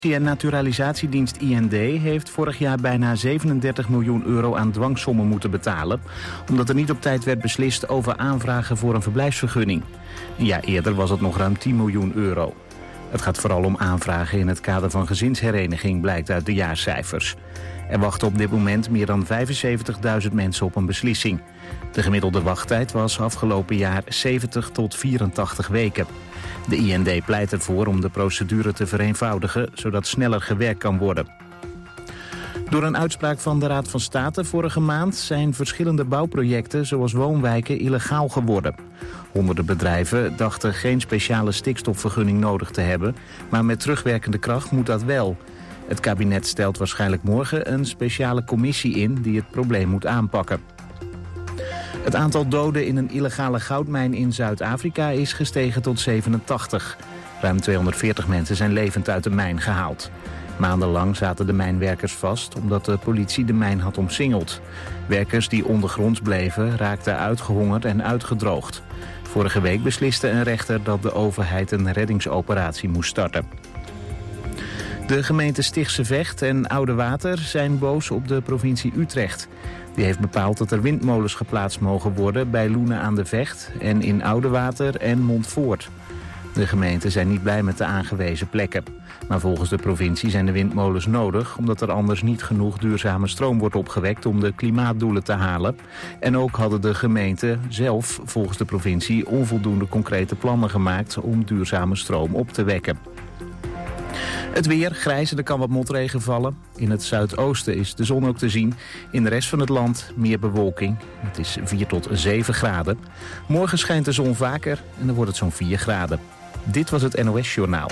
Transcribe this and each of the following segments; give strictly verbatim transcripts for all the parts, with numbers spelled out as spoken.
en Naturalisatiedienst I N D heeft vorig jaar bijna zevenendertig miljoen euro aan dwangsommen moeten betalen, omdat er niet op tijd werd beslist over aanvragen voor een verblijfsvergunning. Een jaar eerder was het nog ruim tien miljoen euro. Het gaat vooral om aanvragen in het kader van gezinshereniging, blijkt uit de jaarcijfers. Er wachten op dit moment meer dan vijfenzeventigduizend mensen op een beslissing. De gemiddelde wachttijd was afgelopen jaar zeventig tot vierentachtig weken. De I N D pleit ervoor om de procedure te vereenvoudigen, zodat sneller gewerkt kan worden. Door een uitspraak van de Raad van State vorige maand zijn verschillende bouwprojecten zoals woonwijken illegaal geworden. Honderden bedrijven dachten geen speciale stikstofvergunning nodig te hebben, maar met terugwerkende kracht moet dat wel. Het kabinet stelt waarschijnlijk morgen een speciale commissie in die het probleem moet aanpakken. Het aantal doden in een illegale goudmijn in Zuid-Afrika is gestegen tot zevenentachtig. Ruim tweehonderdveertig mensen zijn levend uit de mijn gehaald. Maandenlang zaten de mijnwerkers vast omdat de politie de mijn had omsingeld. Werkers die ondergronds bleven raakten uitgehongerd en uitgedroogd. Vorige week besliste een rechter dat de overheid een reddingsoperatie moest starten. De gemeente Stichtse Vecht en Oudewater zijn boos op de provincie Utrecht. Die heeft bepaald dat er windmolens geplaatst mogen worden bij Loenen aan de Vecht en in Oudewater en Montfoort. De gemeenten zijn niet blij met de aangewezen plekken. Maar volgens de provincie zijn de windmolens nodig omdat er anders niet genoeg duurzame stroom wordt opgewekt om de klimaatdoelen te halen. En ook hadden de gemeenten zelf volgens de provincie onvoldoende concrete plannen gemaakt om duurzame stroom op te wekken. Het weer, grijs en er kan wat motregen vallen. In het zuidoosten is de zon ook te zien. In de rest van het land meer bewolking. Het is vier tot zeven graden. Morgen schijnt de zon vaker en dan wordt het zo'n vier graden. Dit was het N O S Journaal.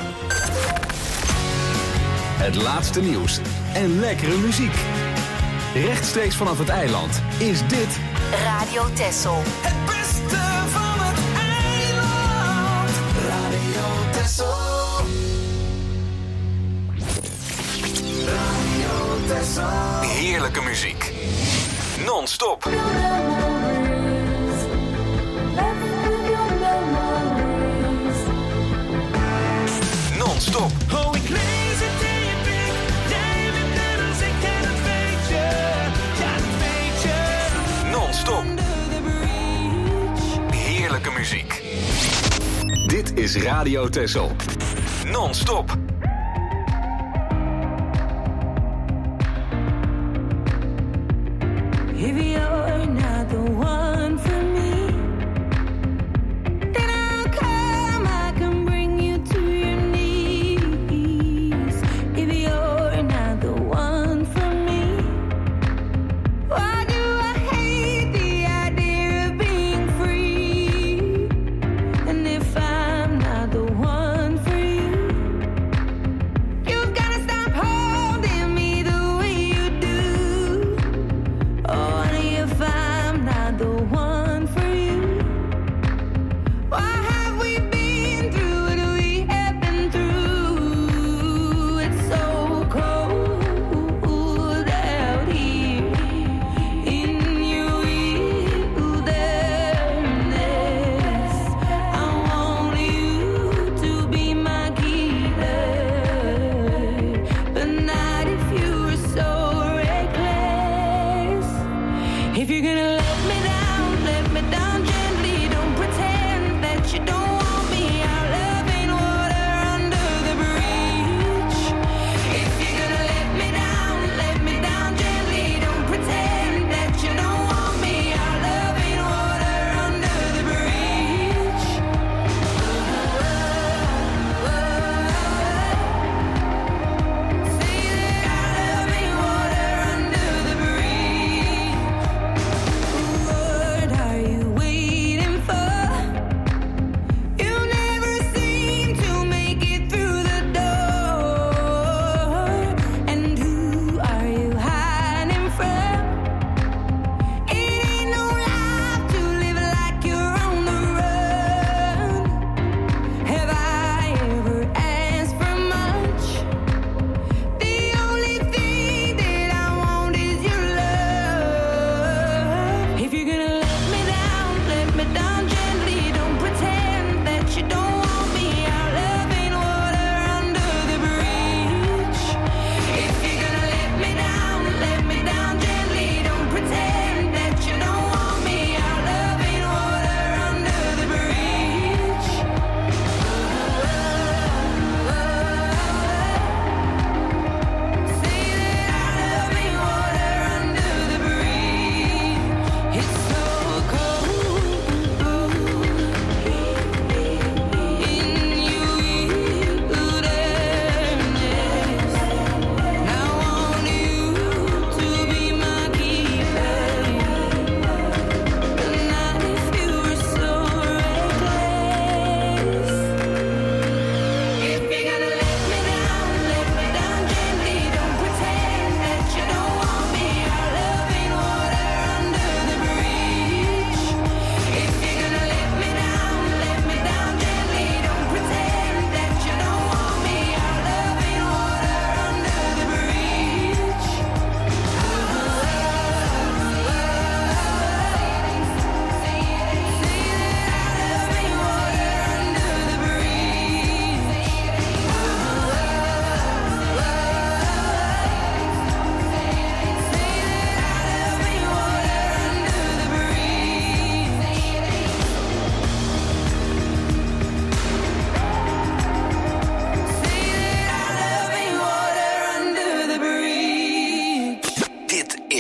Het laatste nieuws en lekkere muziek. Rechtstreeks vanaf het eiland is dit Radio Texel. Het beste van het eiland. Radio Texel. heerlijke muziek. Non-stop. Non-stop. Oh, ik lees het in je blik. Jij bent net als ik en dat weet je. Ja, dat weet je. Non-stop. Heerlijke muziek. Dit is Radio Texel. Non-stop. If you're not the one for me, then I'll come, I can bring you to your knees. If you're not the one for me, why do I hate the idea of being free? And if I'm not the one for you,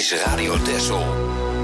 is Radio Texel.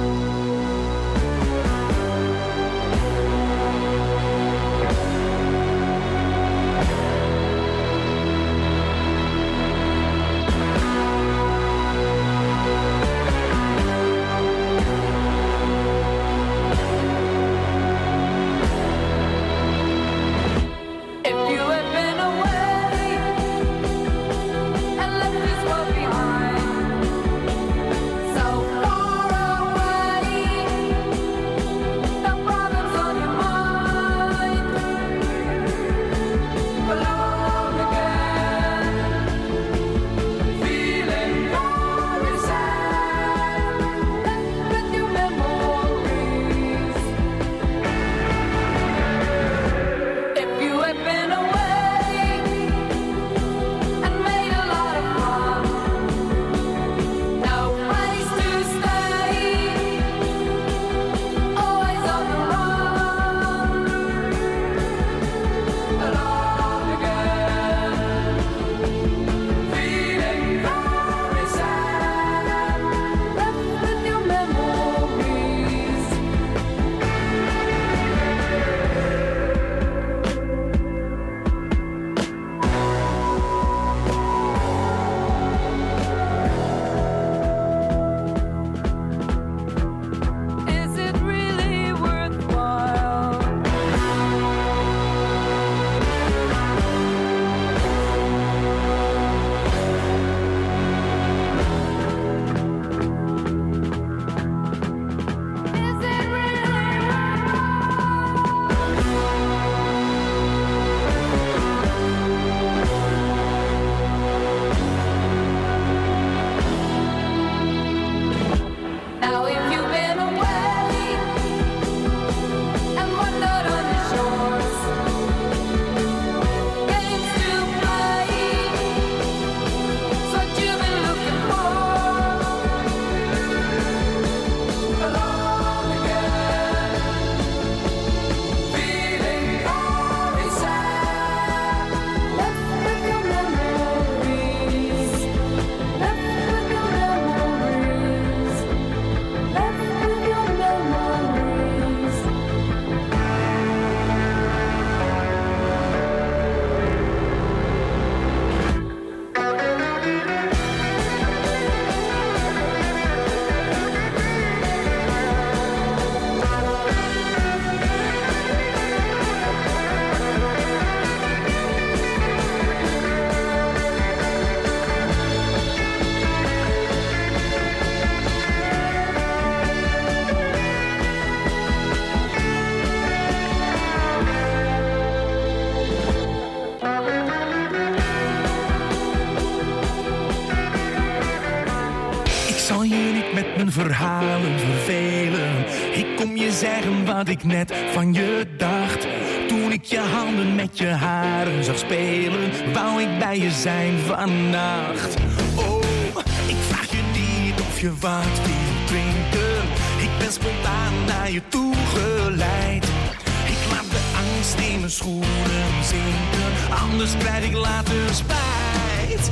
Verhalen vervelen. Ik kom je zeggen wat ik net van je dacht. Toen ik je handen met je haren zag spelen, wou ik bij je zijn vannacht. Oh, ik vraag je niet of je wat wil drinken. Ik ben spontaan naar je toe geleid. Ik laat de angst in mijn schoenen zinken, anders krijg ik later spijt.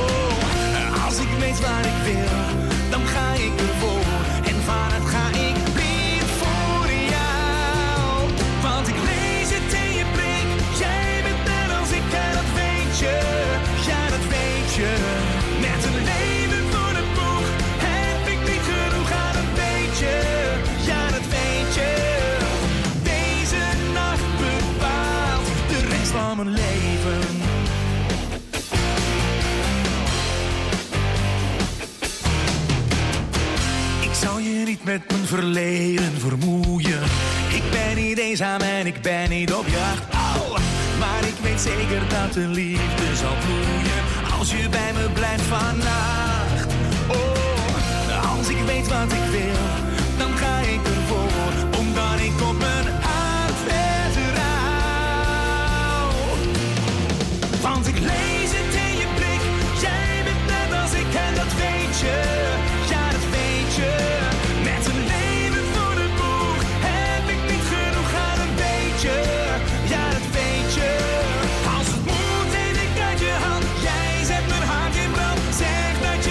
Oh, als ik weet waar ik wil, dan ga ik ervoor. En vanuit ga ik blind voor jou. Want ik lees het in je blik. Jij bent net als ik en dat weet je. Ja, dat weet je. Met een leven voor de boeg heb ik niet genoeg aan een beetje. Ja, dat weet je. Deze nacht bepaalt de rest van mijn leven. Zou je niet met mijn verleden vermoeien? Ik ben niet eenzaam en ik ben niet op jacht. Oh, maar ik weet zeker dat de liefde zal bloeien als je bij me blijft vannacht. Oh, als ik weet wat ik wil, dan ga ik ervoor, omdat ik op mijn hart vertrouw. Want ik lees het in je blik. Jij bent net als ik en dat weet je. Ja, dat weet je. Met een leven voor de boeg heb ik niet genoeg aan een beetje. Ja, dat weet je. Als het moet, neem ik uit je hand. Jij zet mijn hart in brand. Zeg dat je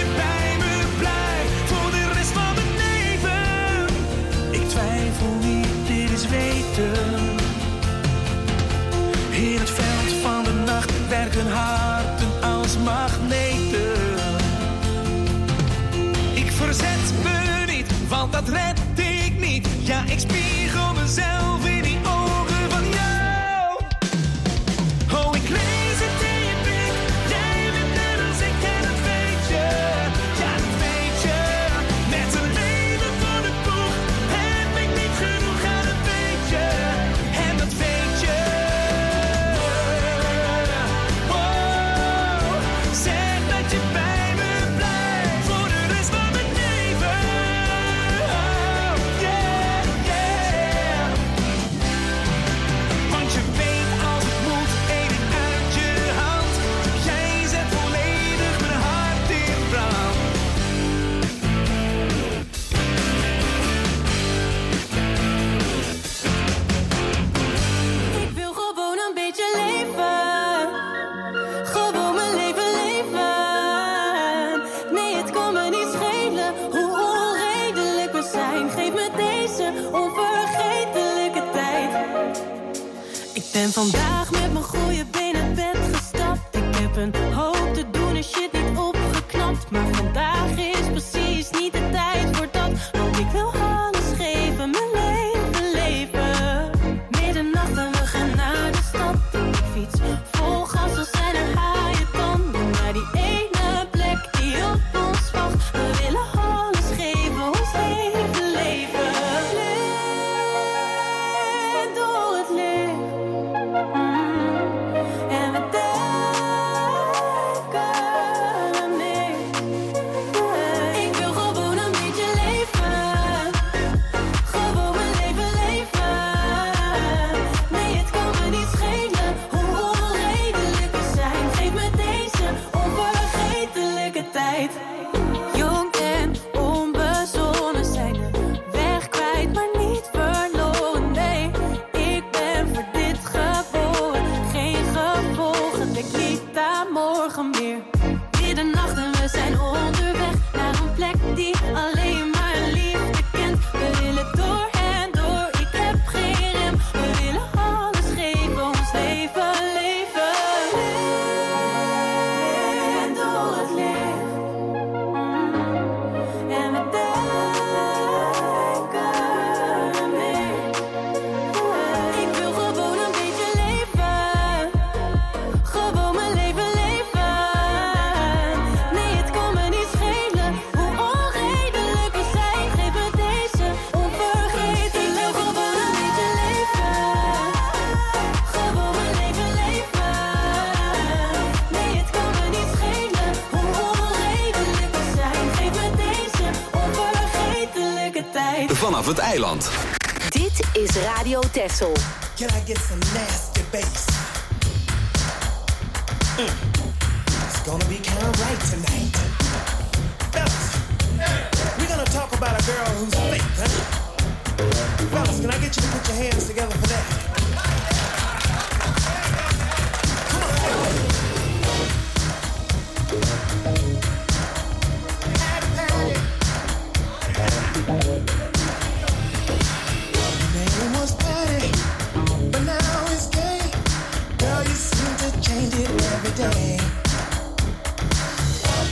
verzet me niet, want dat red ik niet. Ja, ik spiegel mezelf in die ogen van jou. Oh, ik lees het in je blik. Jij bent net als ik en dat weet je. Ja, dat weet je. Met een leven voor de boeg heb ik niet genoeg, ja, dat weet je. En dat weet je. Wow, zeg dat je bij me blijft voor de rest van mijn leven. Oh, yeah, yeah. Want je weet als het moet, eet ik uit je hand. Jij zet volledig mijn hart in brand. Ik wil gewoon een beetje leven. Gewoon mijn leven leven. Nee, het kan me niet schelen hoe onredelijk we zijn. Geef me deze onvergetelijke tijd. Ik ben vandaag met mijn goede benen het bed gestapt. Ik heb een hoop te doen en shit niet opgeknapt. Maar vandaag is precies niet de tijd voor dat. Want ik wil alles geven, mijn leven leven. Middernacht en we gaan naar de stad. Ik fiets vol gas, we zijn er haaien tanden. Naar die ene plek die op ons wacht. We willen alles geven, ons leven leven. Leef door het licht. En we denken aan niks. Ik wil gewoon een beetje leven. Gewoon mijn leven leven. Nee, het kan me niet schelen hoe onredelijk we zijn. Geef me deze onvergetelijke tijd. Jong en onbezonnen zijn de weg kwijt, maar niet verloren. Nee, ik ben voor dit geboren. Geen gevolgen, denk niet aan morgen meer. Middernacht en we zijn onderweg naar een plek die alleen maar liefde kent. We willen door en door, ik heb geen rem. We willen alles geven, ons leven leven. Leef door het licht. En we denken aan niks. Ik wil gewoon een beetje leven. Gewoon mijn leven leven. Nee, het kan me niet schelen hoe onredelijk we zijn. Geef me deze onvergetelijk. Ik wil gewoon een beetje leven. Gewoon mijn leven leven. Nee, het kan me niet schelen hoe onredelijk we zijn. Geef me deze onvergetelijke tijd. Vanaf het eiland. Dit is Radio Texel. Can I get some nasty bass? Mm. It's gonna be kind of right tonight. Fellas, we're gonna talk about a girl who's fake, huh? Fellas, can I get you to put your hands together for that? Come on. Your name was Patty, but now it's gay. Girl, you seem to change it every day.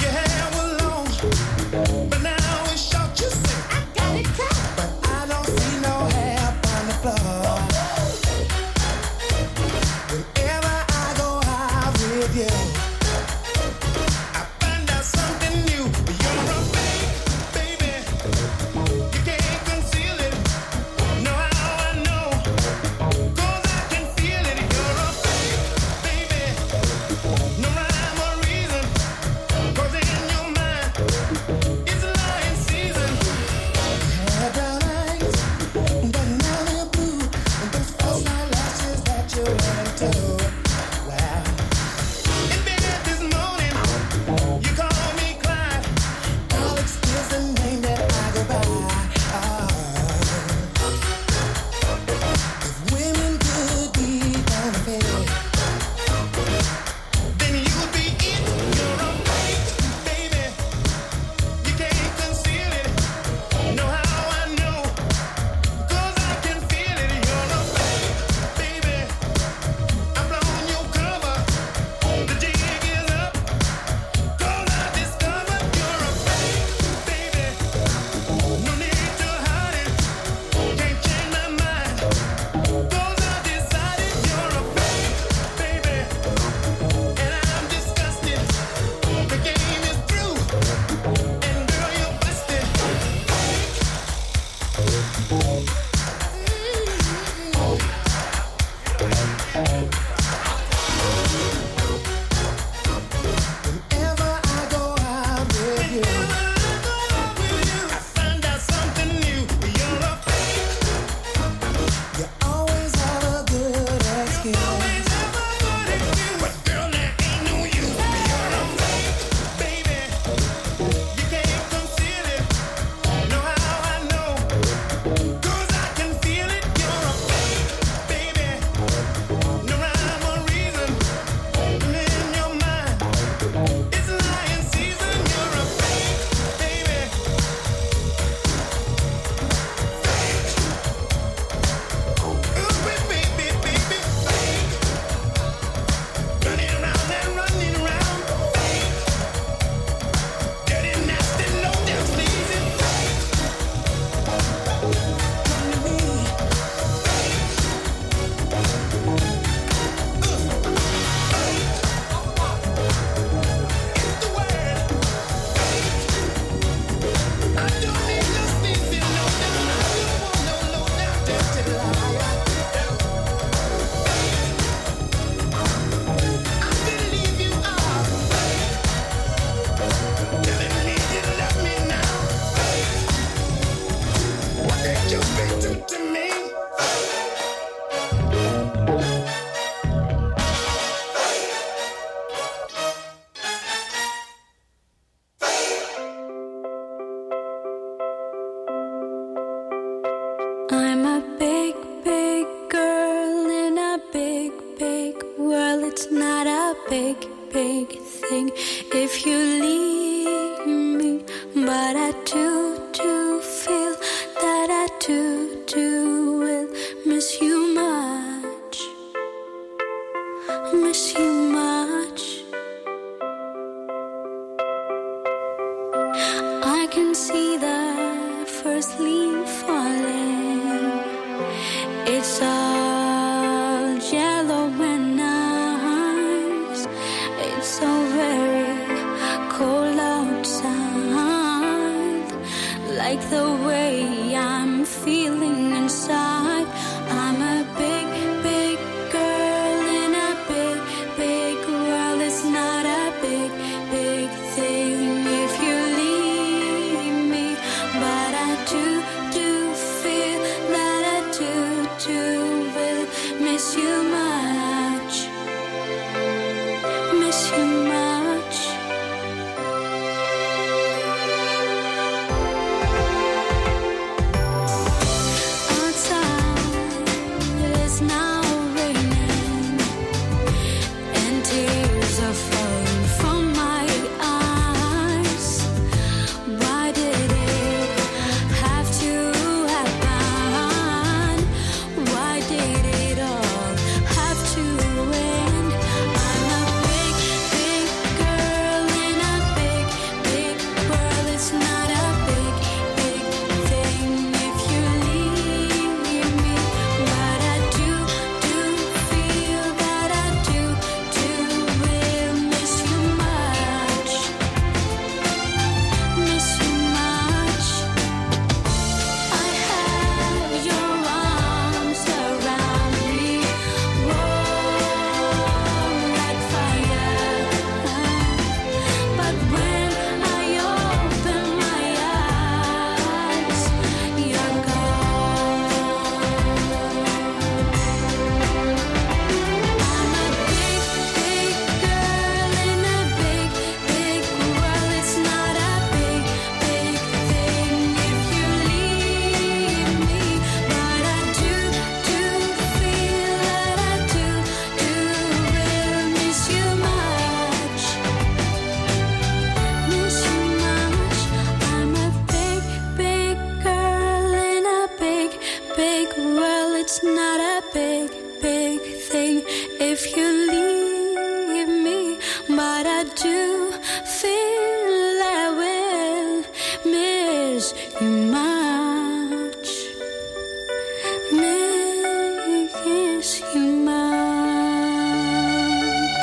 can see the first leaf falling. It's all yellow and nice. It's so very cold outside. Like the way I'm feeling inside. I'm a big, big girl in a big, big world. It's not a big, big thing if you leave me. But I do, do feel that I do, do will miss you much. Miss you much. Outside it's now raining and tears are falling from my eyes. Why did it have to happen? Why did it all have to end? I'm a big, big girl in a big, big world. It's not a big, big thing if you leave me. But I do, do feel that I do, do will miss you much. Miss you much. I have your arms around me, warm like fire. But when I open my eyes, you're gone. I'm a big, big girl in a big, big world. It's not a big, big thing if you leave me. But I do, do feel that I do, do will miss you much. Miss you much. I'm a big, big girl in a big, big world. It's not a big, big thing if you leave me. But I do feel I will miss you much. Miss you much.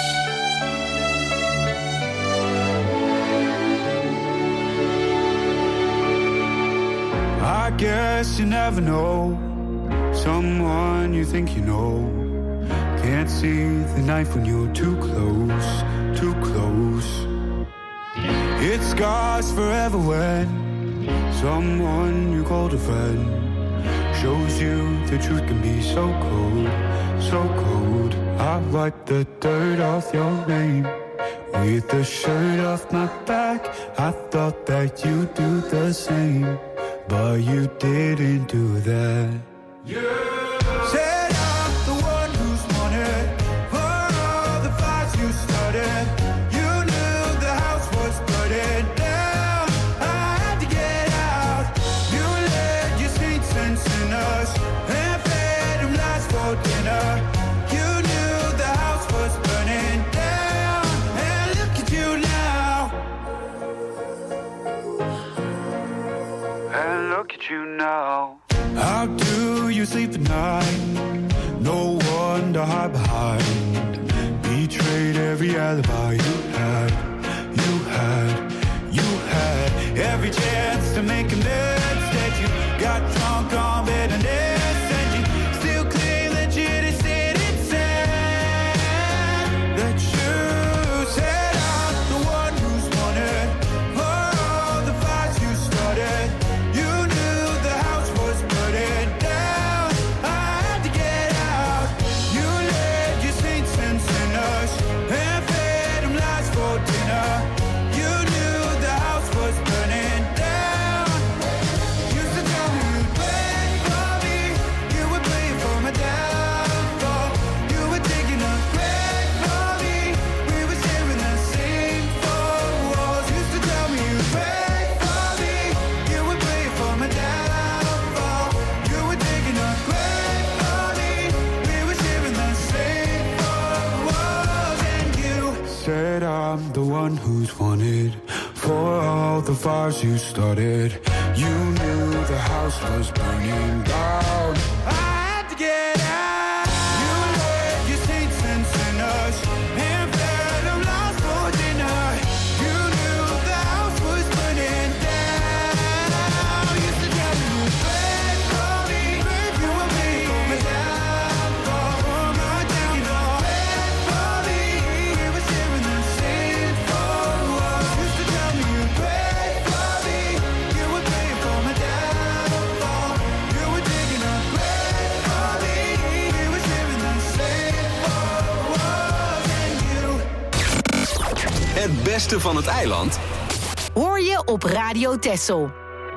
I guess you never know someone you think you know. Can't see the knife when you're too close, too close. It scars forever when someone you called a friend shows you the truth can be so cold, so cold. I wipe the dirt off your name with the shirt off my back. I thought that you'd do the same, but you didn't do that. Said I'm the one who's wanted for all the fights you started. You knew the house was burning down. I had to get out. You led your saints and sinners and fed them lies for dinner. You knew the house was burning down. And look at you now. And look at you now. How do you sleep at night? No one to hide behind. Betrayed every alibi you had, you had, you had. Every chance to make amends. Instead you got drunk on bitterness. And you still claim that you just didn't say that you said I'm the one who's wanted for all the fights you started. You knew the house was burning down. I had to get out. You led your saints and sinners and fed them lies for dinner. You knew the house was burning down. Used to tell me you'd wait for me. You would play for my downfall. You were digging a grave for me. We were sharing the same four walls. Used to tell me you'd wait for me. You would play for my downfall. You were digging a grave for me. We were sharing the same four walls. And you said I'm the one who's wanted before all the fires you started. You knew the house was burning down. I had to get out. You left your saints and sinners and fed them lost for dinner. You knew the house was burning down. You used to tell me you prayed for me, you were praying for me down, for my down. You know, prayed for me, you were sharing the same for us. Used to tell me you prayed for me, you were praying for my downfall. You were digging a grave for me, you were sharing the same for us and you. Het beste van het eiland Hoor je op Radio Texel.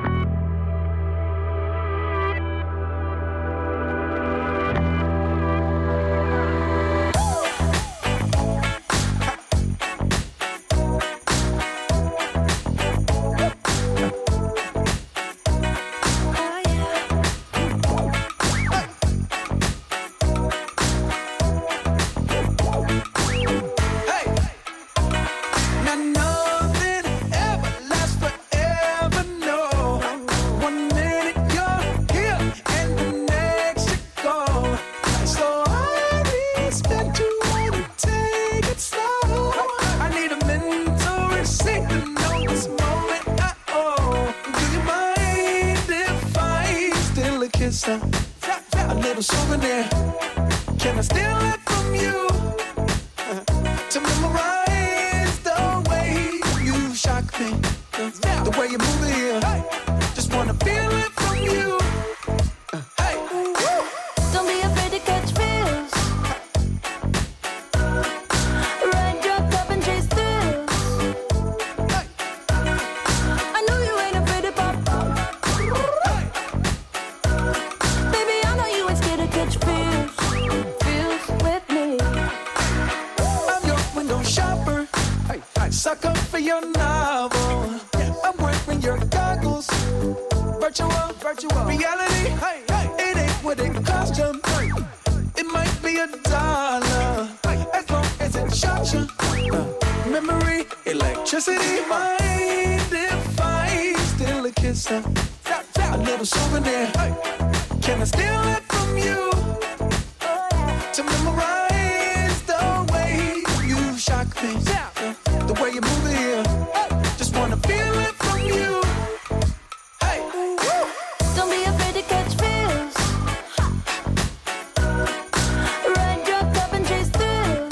Now nothing ever lasts forever, no. One minute you're here and the next you're gone. So I expect you wanna take it slow. I need a mentor and sink to know this moment I own. Do you mind if I steal a kiss? uh, A little souvenir. Can I steal it from you? Uh, To memorize the way you shock me, uh, the way you move it here. Just wanna feel it from you. Uh, hey, woo. Don't be afraid to catch feels. Ride your cup and chase thrills. I know you ain't afraid to pop. Baby, I know you ain't scared to catch feels. Feels with me. I'm your window shopper. Hey, I suck up for your novel. I'm wearing your goggles. Virtual, virtual reality. Hey, hey, it ain't what it cost you. Hey, it might be a dollar, as long as it shocks you. Uh, memory, electricity. Mind if I steal a kiss? Uh, a little souvenir. Hey, can I steal it from you? To memorize the way you shock me, uh, the way you move it here. Just wanna feel it from you. Hey, woo. Don't be afraid to catch feels. Ride your cup and chase thrills.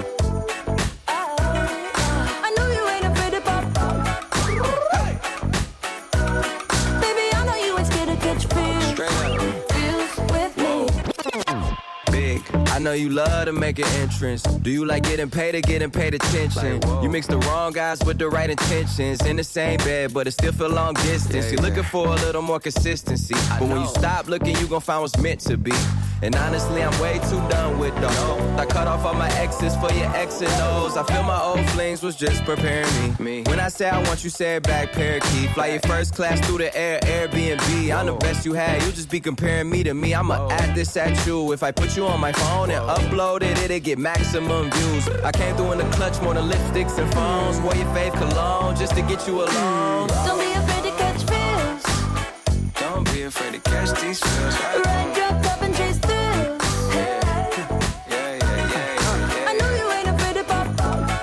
I know you ain't afraid to pop. Hey, Baby, I know you ain't scared to catch feels. Feels with me. Big, I know you love to make an entrance. Do you like getting paid or getting paid attention? You mix the wrong guys with the right intentions. In the same bed, but it still feel long distance. You're looking for a little more consistency. But when you stop looking, you gon' find what's meant to be. And honestly, I'm way too done with those. I cut off all my exes for your X and O's. I feel my old flings was just preparing me. When I say I want you, say it back, parakeet. Fly your first class through the air, Airbnb. I'm the best you had, you just be comparing me to me. I'ma add this at you. If I put you on my phone and upload it, it'll get maximum views. I came through in the clutch more than lipsticks and phones. Wore your fave cologne just to get you alone. Don't be afraid to catch feels. Don't be afraid to catch these feels. Right? Ride your cup and chase thrills. Yeah, yeah, yeah, yeah. I know you ain't afraid to pop.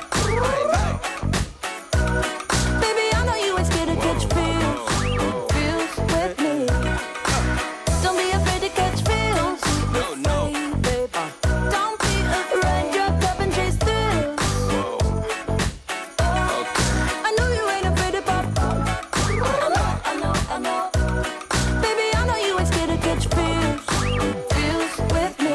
Baby, I know you ain't scared to catch feels. Feels with me. Don't be afraid to catch feels. No, no. Baby, don't be afraid. Ride your cup and chase thrills. I know you ain't afraid to pop. I know, I know, I know. Baby, I know you ain't scared to catch feels. Feels with me.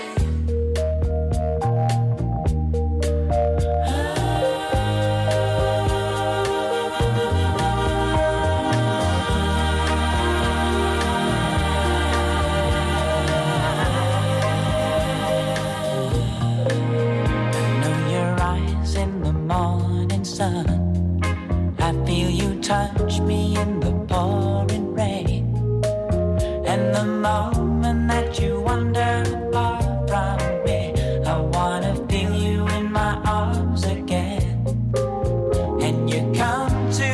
Know your eyes in the morning sun. I feel you touch me in the pouring rain. And the moment that you wander far from me, I wanna feel you in my arms again. And you come to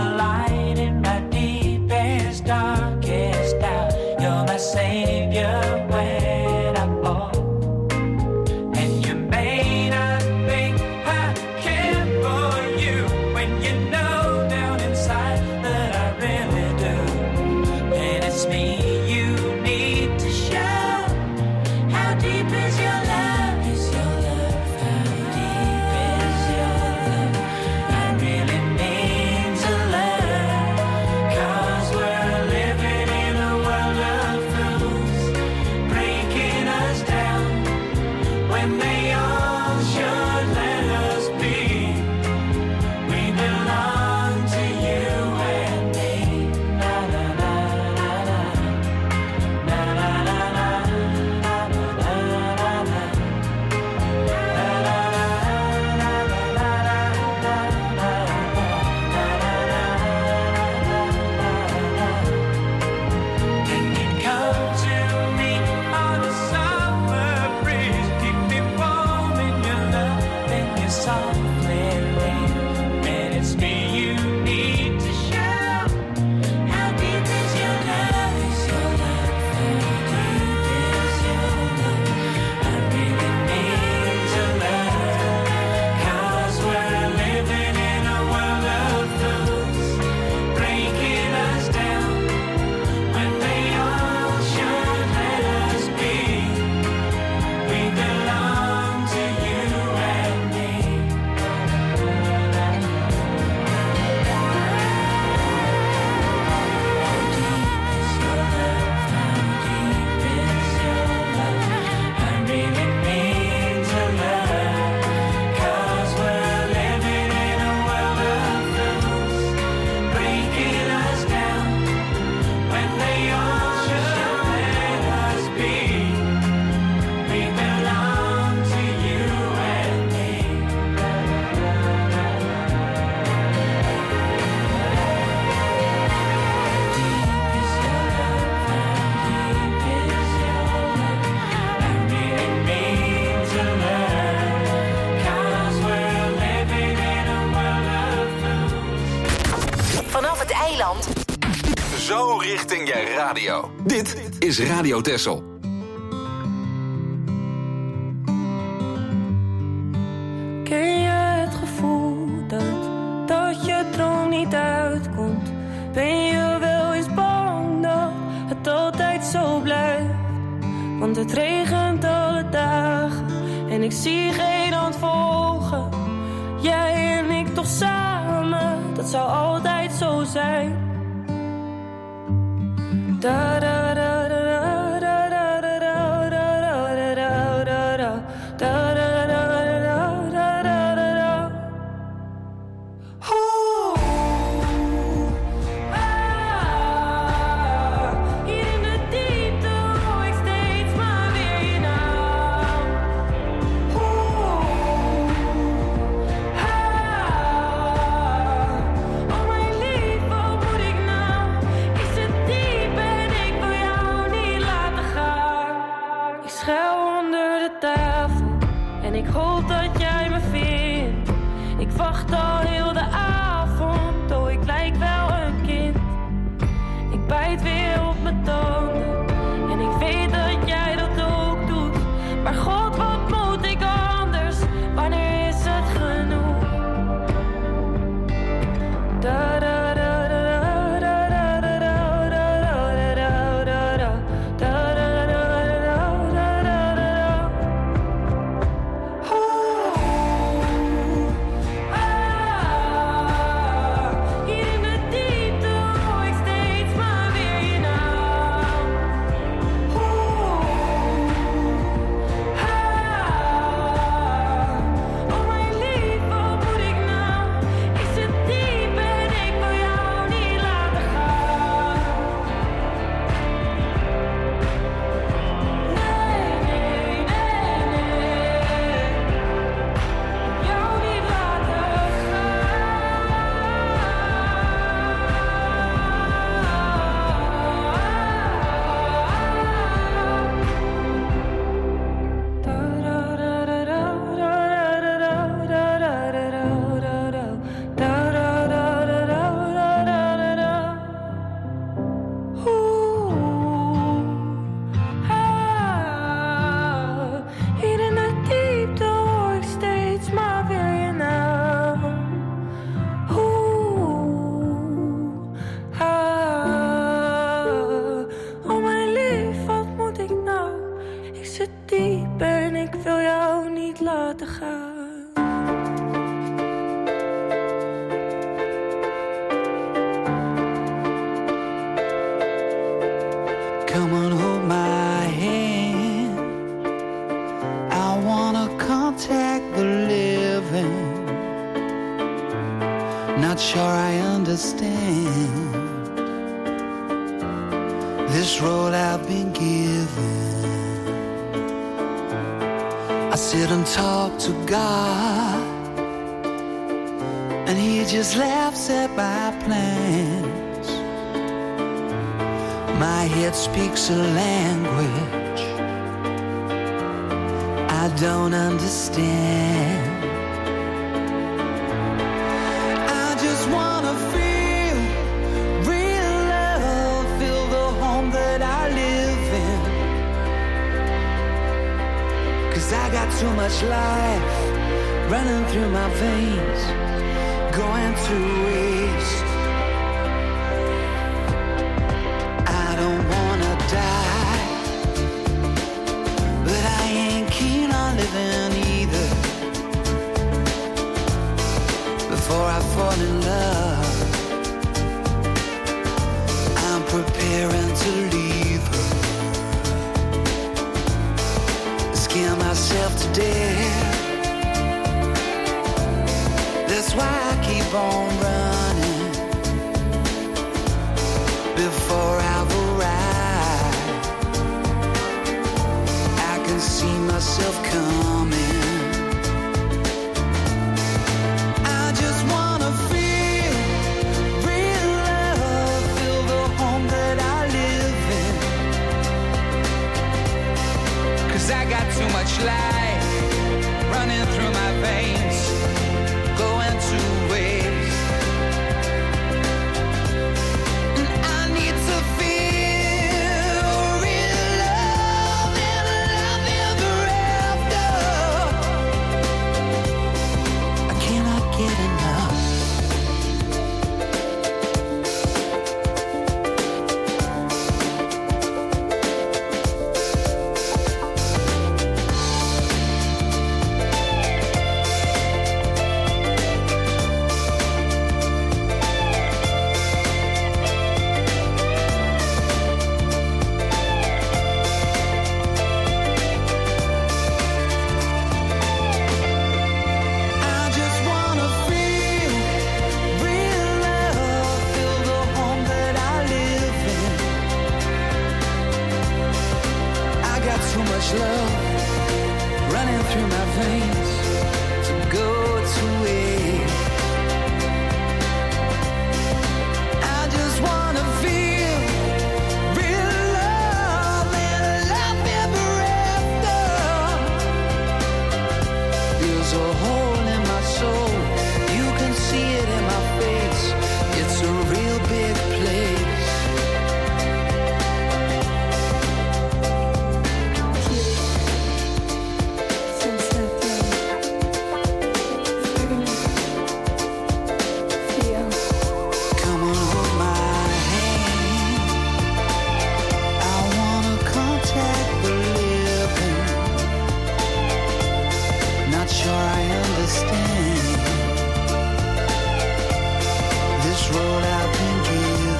my light in my deepest, darkest doubt. You're my savior when I fall. And you may not think I care for you when you know down inside that I really do. And it's me you need to show. How deep is your love? Is your love? How deep is your love? I really mean to love. 'Cause we're living in a world of fools, breaking us down when they all should let us be. We belong to you and me. Na na na na na. Na na na na. Na na na na. Na na na na na na. Then you come to me on a summer breeze, keep me warm in your love, then you softly leave. And it's me you need to show. How deep is your love? Is your love? How deep is your love? I really need to love. 'Cause we're living in a world of fools, breaking us down when they all should let us be. We belong to you and me. How deep is your love? How deep is your love? I really mean to love. 'Cause we're living in a world of fools, breaking us down when they all should let us be. We belong to you and me. Deep is your love, how deep is your love? I really mean to love. 'Cause we're living in a world of fools. Vanaf het eiland Zo richting je radio. Dit is Radio Texel. Ken je het gevoel dat, dat je droom niet uitkomt? Ben je wel eens bang dat het altijd zo blijft? Want het regent alle dagen en ik zie geen hand volgen. Jij en ik toch samen, dat zou altijd zo zijn. Da da da da da da da da da da da da da da da. Oh mijn lief, wat moet ik nou? Is het diep en ik Come and hold my hand. I wanna contact the living. Not sure I understand this road I've been given. I sit and talk to God, and He just laughs at my plans. My head speaks a language I don't understand. I just wanna feel real love, feel the home that I live in. 'Cause I got too much life running through my veins, going to waste. I don't wanna die, but I ain't keen on living either. Before I fall in love, I'm preparing to leave her. Scare myself to death. That's why I keep on running. Before I've arrived, I can see myself coming. I just wanna feel real love, feel the home that I live in. 'Cause I got too much life running through my veins, going to waste. And I need to feel real love and love ever after. I cannot get enough. I just wanna feel real love, feel the home that I live in. I got too much love running through my veins to go to waste. I just wanna feel real love and love ever after. There's a hole in my soul, you can see it in my face. It's a real big place. Come and hold my hand. I wanna contact the living. Not sure I understand this road I've been given.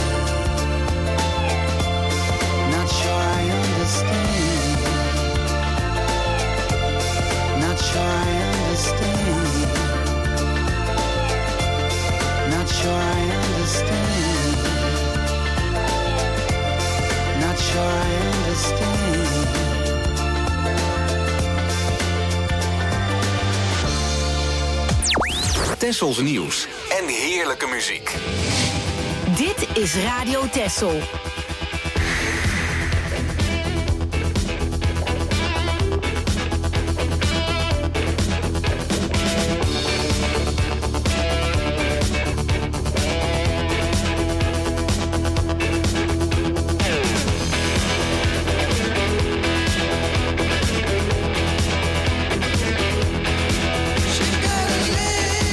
Not sure I understand. Not sure I understand. Not sure I understand. Not sure I understand. Tessels nieuws en heerlijke muziek. Dit is Radio Tessel.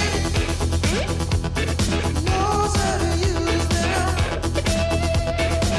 Knows how to use them.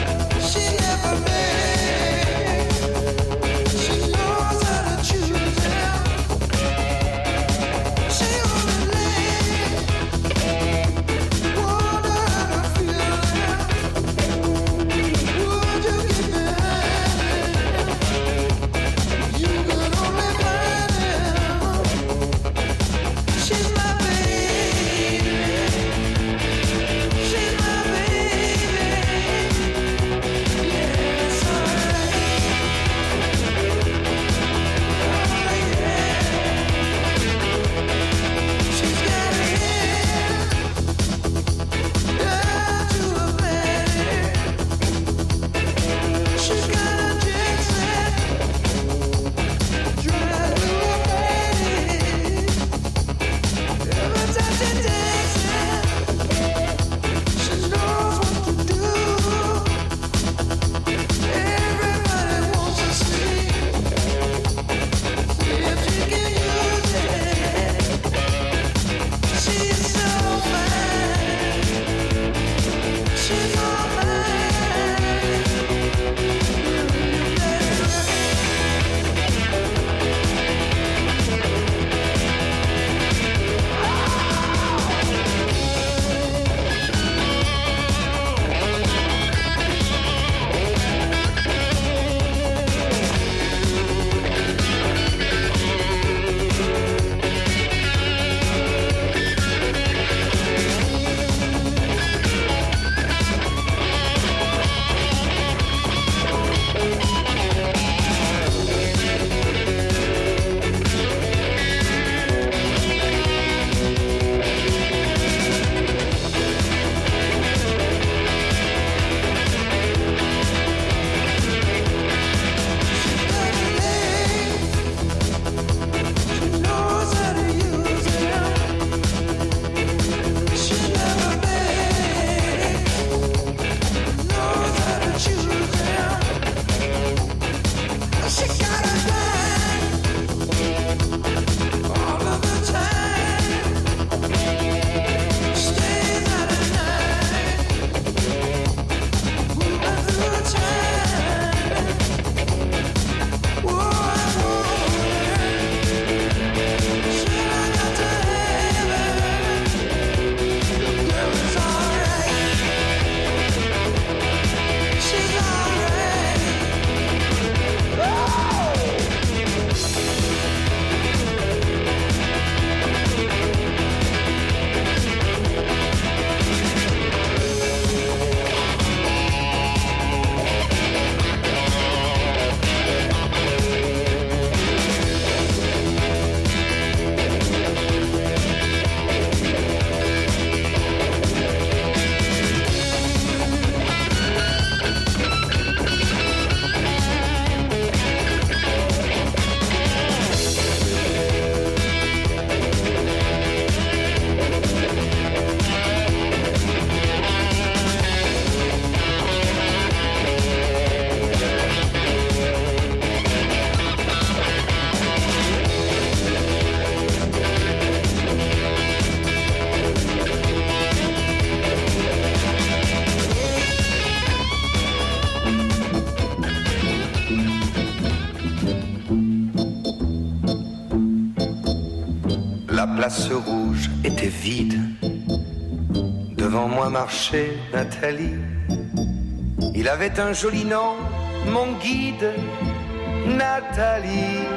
place rouge était vide. Devant moi marchait Nathalie. Il avait un joli nom, mon guide, Nathalie.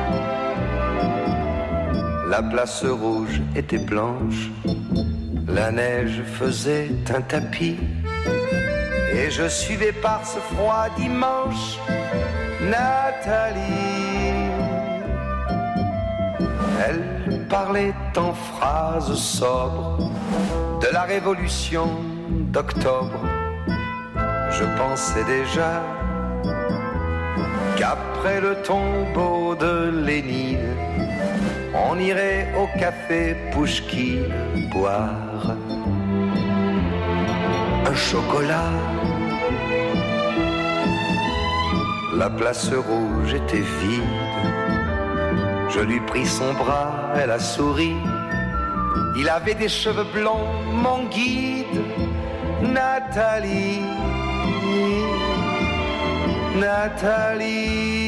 La place rouge était blanche, la neige faisait un tapis, et je suivais par ce froid dimanche Nathalie. Elle parlait en phrases sobres de la révolution d'octobre. Je pensais déjà qu'après le tombeau de Lénine, on irait au café Pouchkine boire un chocolat. La place rouge était vide. Je lui pris son bras, elle a souri. Il avait des cheveux blonds, mon guide, Nathalie. Nathalie.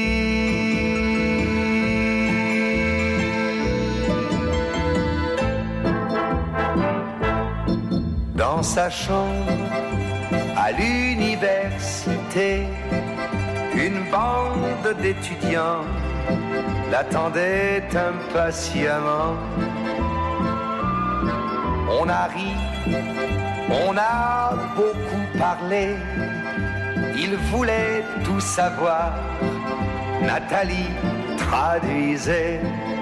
Dans sa chambre, à l'université, une bande d'étudiants l'attendait impatiemment. On a ri, on a beaucoup parlé, il voulait tout savoir. Nathalie traduisait.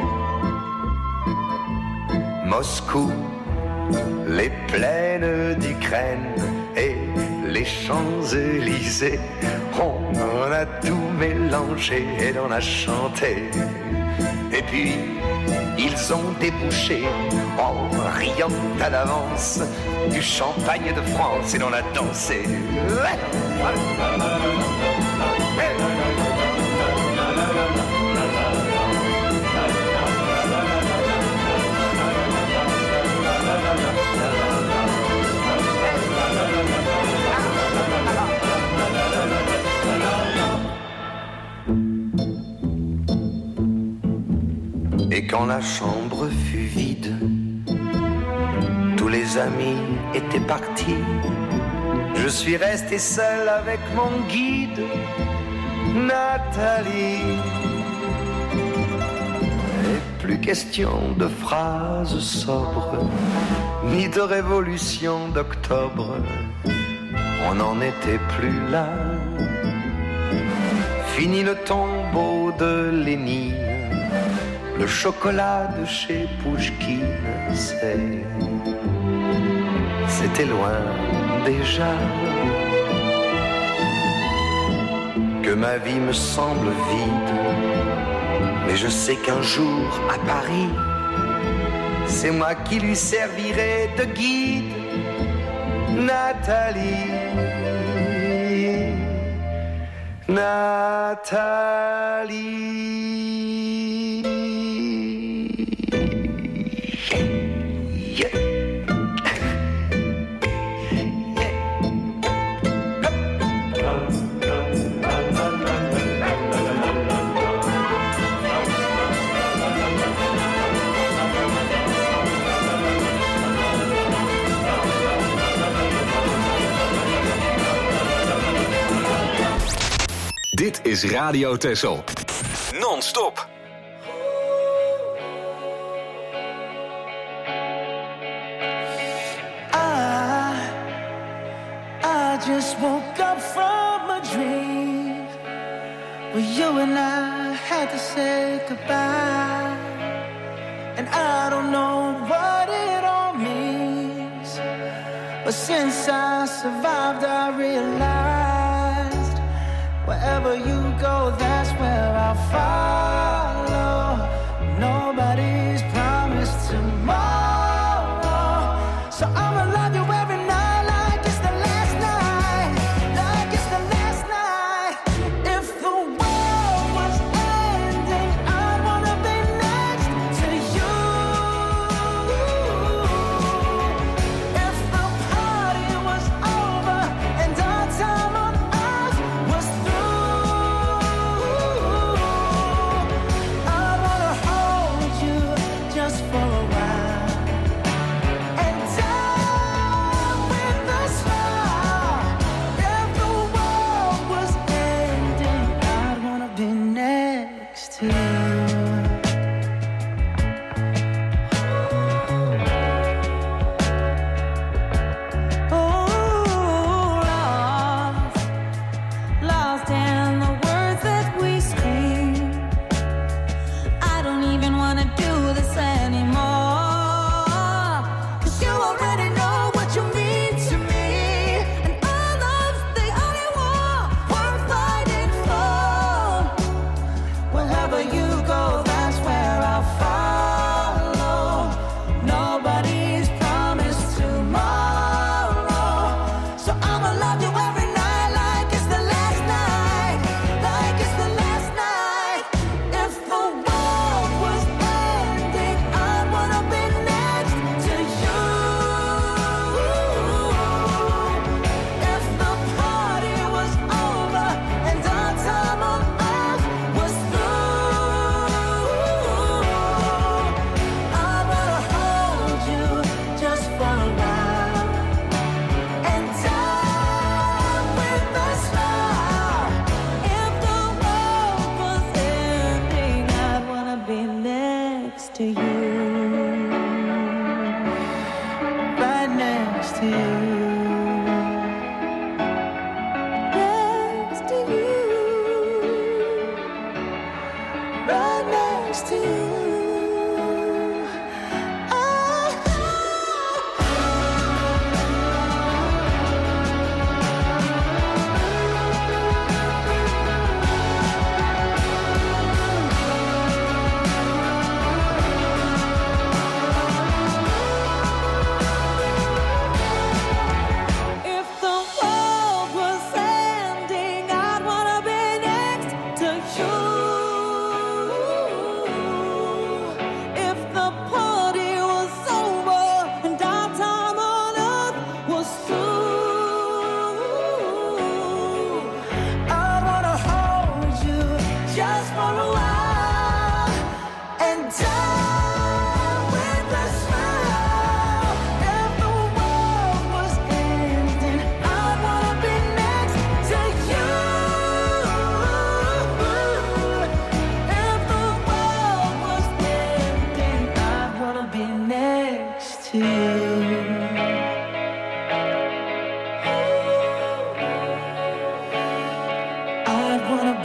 Moscou, les plaines d'Ukraine et les Champs-Élysées, on en a tout mélangé et l'on a chanté. Et puis ils ont débouché en riant à l'avance du champagne de France et l'on a dansé. Et quand la chambre fut vide, tous les amis étaient partis. Je suis resté seul avec mon guide, Nathalie. Et plus question de phrases sobres, ni de révolution d'octobre. On n'en était plus là. Fini le tombeau de Lénine. Le chocolat de chez Pouchkine, c'est... c'était loin déjà. Que ma vie me semble vide, mais je sais qu'un jour à Paris, c'est moi qui lui servirai de guide, Nathalie. Nathalie. Dit is Radio Texel. Non-stop. I, I just woke up from a dream where you and I had to say goodbye. And I don't know what it all means, but since I survived I realized wherever you go, that's where I'll follow. Nobody's promised tomorrow, so I'ma love you every night like it's the last night, like it's the last night. If the world was ending, I'd wanna be next to you. If the party was over and our time on earth was through,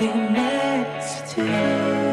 be next to you.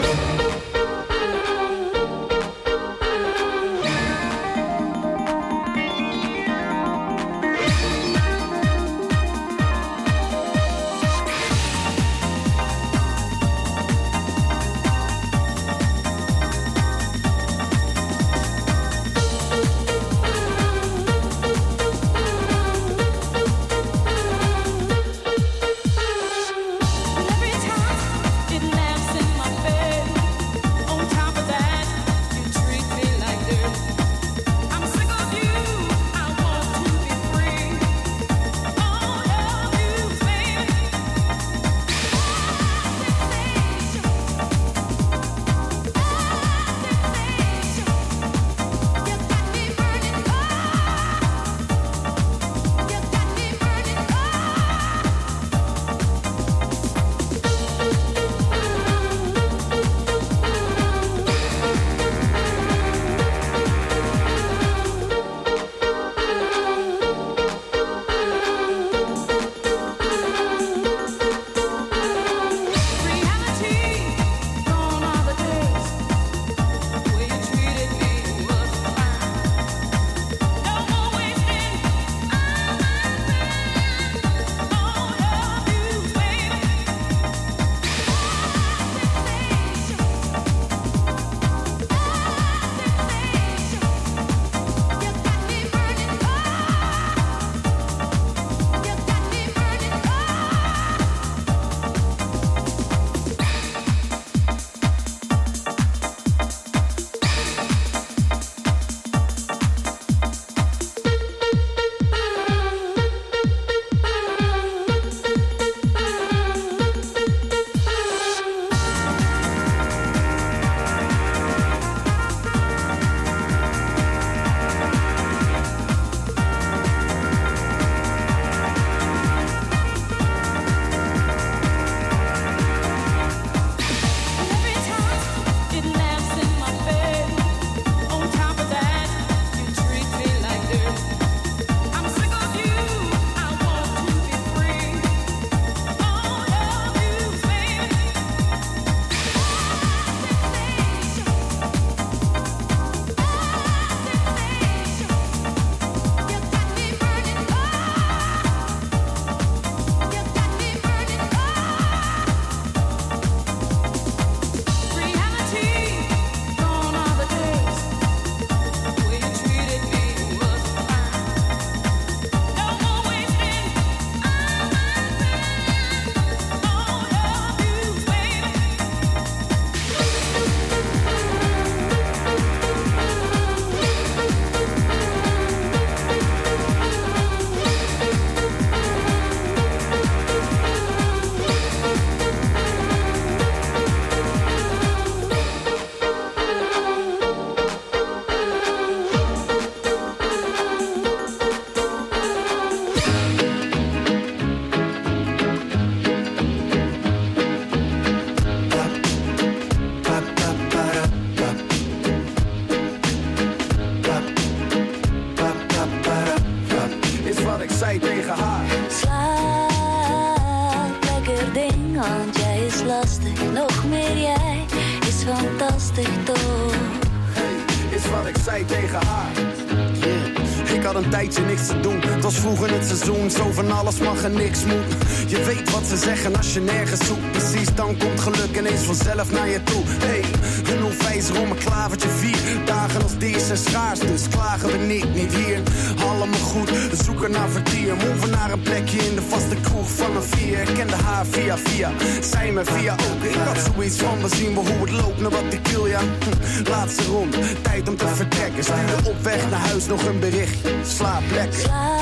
Niks te doen, het was vroeger het seizoen. Zo van alles mag en niks moet. Je weet wat ze zeggen als je nergens zoekt. Precies, dan komt geluk ineens vanzelf naar je toe. Hey, een nul vijf om een klavertje vier. Dagen als deze zijn schaars, dus klagen we niet, niet hier. Allemaal goed, we zoeken naar vertier. Move naar een plekje in de vaste kroeg van een vier. Ik kende haar via via, zij me via ook. Ik had zoiets van, we zien we hoe het loopt, naar wat ik wil, ja. Hm, laatste ronde, tijd om te vertrekken. Stuur op weg naar huis nog een berichtje. Slaap lekker.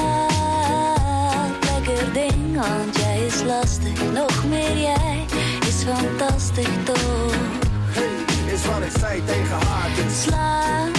Slaap lekker ding, want jij is lastig. Nog meer jij is fantastisch toch. Hey, is wat ik zei tegen haar. Dus. Slaap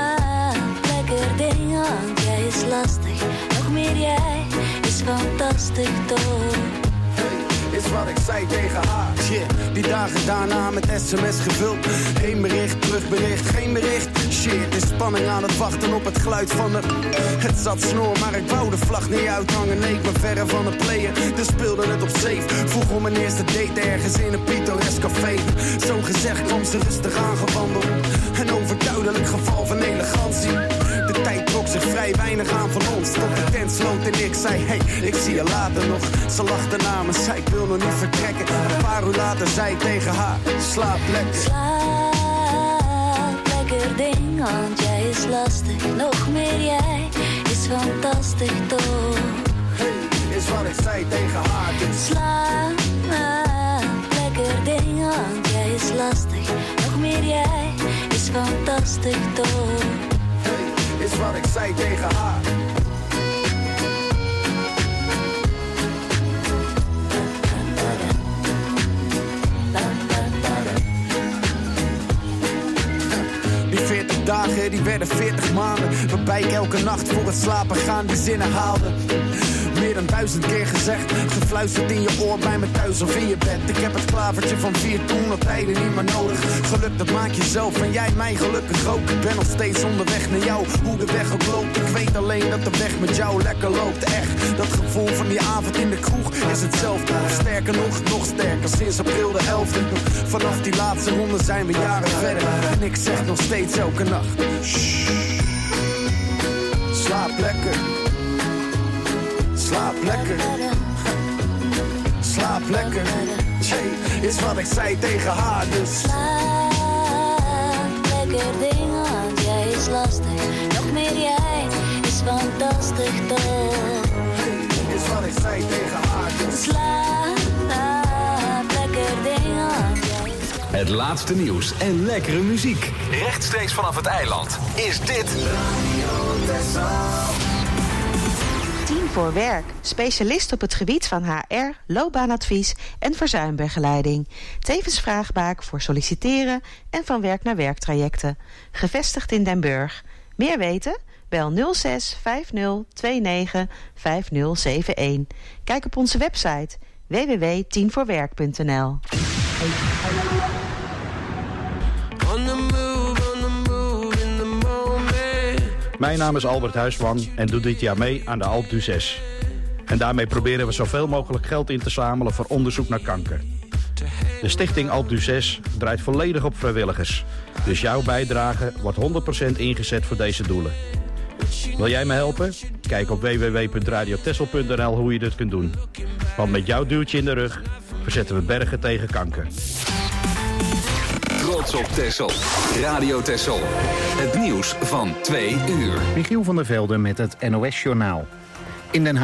lekker ding, want jij is lastig. Nog meer jij is fantastisch toch. Hey, is is wat ik zei tegen haar. Shit, die dagen daarna met sms gevuld. Heen bericht, terugbericht, geen bericht. Shit, in spanning aan het wachten op het geluid van de... Het zat snor, maar ik wou de vlag niet uithangen. Nee, ik ben verre van het player, dus speelde het op safe. Vroeg om mijn eerste date ergens in een pittoresk café. Zo gezegd kwam ze rustig aangewandeld. Een overduidelijk geval van elegantie. De tijd trok zich vrij weinig aan van ons. Tot de tent sloot en ik zei, hey, ik zie je later nog. Ze lachte na me, zei ik wil nog niet vertrekken. Een paar uur later zei ik tegen haar, slaap lekker. Slaap lekker ding, want jij is lastig. Nog meer jij is fantastisch toch. Hey, is wat ik zei tegen haar. Dus slaap lekker ding, want jij is lastig. Nog meer jij is fantastisch toch. Hey, is wat ik zei tegen haar. Die veertig dagen, die werden veertig maanden. Waarbij ik elke nacht voor het slapen gaan die zinnen haalde. Meer dan duizend keer gezegd, gefluisterd in je oor bij me thuis of in je bed. Ik heb het klavertje van vier toen op tijden niet meer nodig. Geluk dat maak je zelf en jij mij gelukkig ook. Ik ben nog steeds onderweg naar jou, hoe de weg ook loopt. Ik weet alleen dat de weg met jou lekker loopt. Echt, dat gevoel van die avond in de kroeg is hetzelfde. Sterker nog, nog sterker, sinds april de elfde. Vanaf die laatste ronde zijn we jaren verder. En ik zeg nog steeds elke nacht, shh, slaap lekker. Slaap lekker, slaap lekker, hey, is wat ik zei tegen haar dus. Slaap lekker ding, want jij is lastig. Nog meer jij is fantastisch toch. Hey, is wat ik zei tegen haar dus. Slaap lekker ding, want jij is... Het laatste nieuws en lekkere muziek. Rechtstreeks vanaf het eiland is dit... Tien voor Werk, specialist op het gebied van H R, loopbaanadvies en verzuimbegeleiding. Tevens vraagbaak voor solliciteren en van werk naar werktrajecten. Gevestigd in Den Burg. Meer weten? Bel nul zes vijf nul twee negen vijf nul zeven een. Kijk op onze website w w w punt tien voor werk punt n l. Mijn naam is Albert Huisman en doe dit jaar mee aan de Alpe d'Huez. En daarmee proberen we zoveel mogelijk geld in te zamelen voor onderzoek naar kanker. De stichting Alpe d'Huez draait volledig op vrijwilligers. Dus jouw bijdrage wordt honderd procent ingezet voor deze doelen. Wil jij me helpen? Kijk op w w w punt radio texel punt n l hoe je dit kunt doen. Want met jouw duwtje in de rug verzetten we bergen tegen kanker. Trots op Texel. Radio Texel. Het nieuws van twee uur. Michiel van der Velde met het N O S Journaal. In Den